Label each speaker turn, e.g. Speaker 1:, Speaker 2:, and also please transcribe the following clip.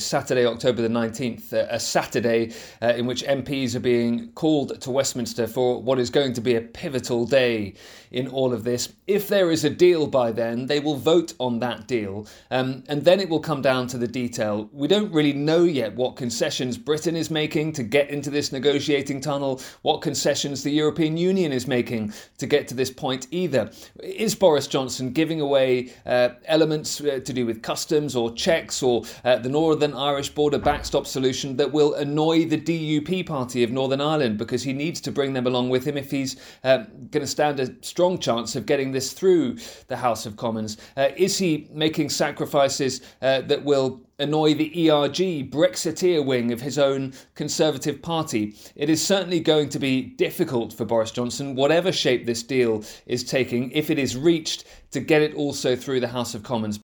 Speaker 1: Saturday, October the 19th, a Saturday in which MPs are being called to Westminster for what is going to be a pivotal day in all of this. If there is a deal by then, they will vote on that deal, and then it will come down to the detail. We don't really know yet what concessions Britain is making to get into this negotiating tunnel, what concessions the European Union is making to get to this point either. Is Boris Johnson giving away elements to do with customs or checks or the Northern Irish border backstop solution that will annoy the DUP party of Northern Ireland, because he needs to bring them along with him if he's going to stand a strong chance of getting this through the House of Commons? Is he making sacrifices that will annoy the ERG, Brexiteer wing of his own Conservative Party? It is certainly going to be difficult for Boris Johnson, whatever shape this deal is taking, if it is reached, to get it also through the House of Commons.